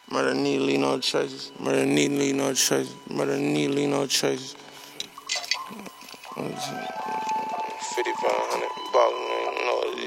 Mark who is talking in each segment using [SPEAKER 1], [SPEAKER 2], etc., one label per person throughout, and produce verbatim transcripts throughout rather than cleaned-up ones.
[SPEAKER 1] Murder need leave no traces. Murder need leave no traces. Murder need leave no traces. fifty-five hundred ballin',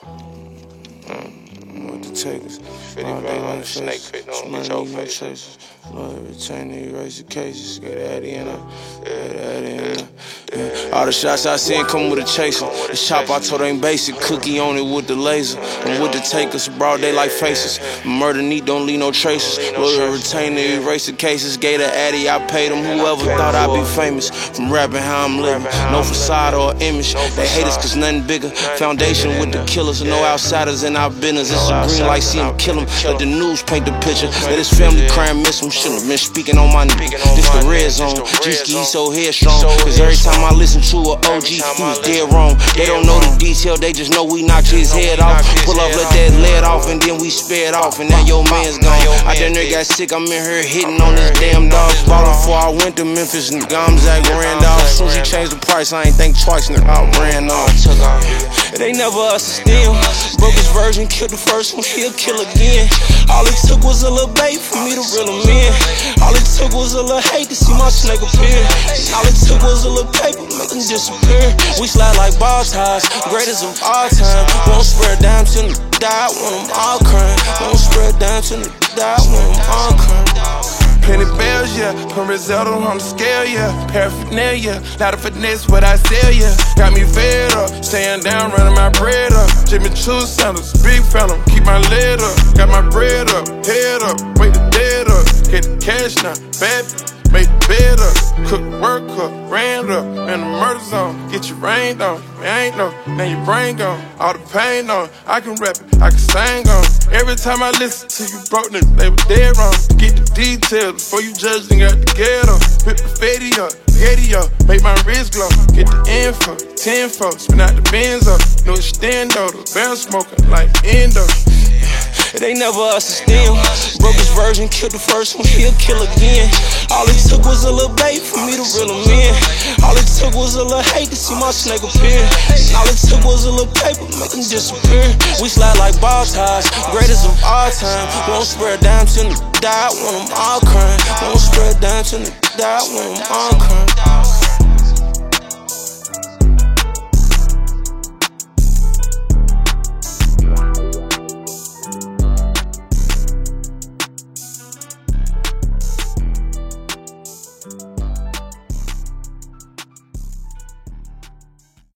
[SPEAKER 1] ain't know it yet. What the takers? fifty-five hundred snake fit on his whole face. Lord, return to erase the cases. Get that in her. Get that in her. All the shots I seen come with a chaser. The chop I told ain't basic. Cookie on it with the laser. And with the takers, broad daylight faces. Murder need don't leave no traces. Lord, retain to erase the cases. Gave the addy, I paid them. Whoever thought I'd be famous from rapping how I'm living. No facade or image. They hate us cause nothing bigger. Foundation with the killers. No outsiders in our business. It's a green light, see him kill him. Let the news paint the picture. Let his family crime miss him. Shouldn't have been speaking on my nigga. This the red zone. G-Ski, he so headstrong. Cause every time I listen to a O G, he was dead wrong. They don't know the detail, they just know we knocked his head off. Pull up, let that lead off, and then we sped off. And now your man's gone. I done there got sick, I'm in here hitting on this damn dog. Ballin' before I went to Memphis, nigga, I'm Zach Randolph. Soon as he changed the price, I ain't think twice, nigga, I ran off. It ain't never us to steal. Broke his virgin, killed the first one, he'll kill again. All it took was a little bait for me to reel him in. All it took was a little hate to see my snake appear. All it took was a little paper, make him disappear. We slide like ball ties, greatest of all time. Won't spread dime till the die, want them all crying. Won't spread dime till the die, want them all crying.
[SPEAKER 2] Plenty bells, yeah. Put risotto on the scale, yeah. Paraphernalia, lot of finesse, what I sell, yeah. Got me fed up, staying down, running my bread up. Jimmy Choo sandals, big phantom, keep my lid up. Got my bread up, head up, wait the dead up. Get the cash now, bad make the bed up, cook work up, ran up, in the murder zone, get your rained on, you ain't know, now your brain gone, all the pain on, I can rap it, I can sing on. Every time I listen to you broke niggas, they were dead wrong. Get the details before you judge, nigga, got the ghetto. Whip the fatty up, getty up, make my wrist glow. Get the info, ten folks, spin out the Benz up. No extendo, the barrel smoking like endo.
[SPEAKER 1] It ain't never us to steal. Broke his virgin, killed the first one, he'll kill again. All it took was a little bait for me to reel him in. All it took was a little hate to see my snake appear. All it took was a little paper, make him disappear. We slide like ball ties, greatest of all time. Won't spread dime till the die, want them all crying. Won't spread dime till the die, want them all crying.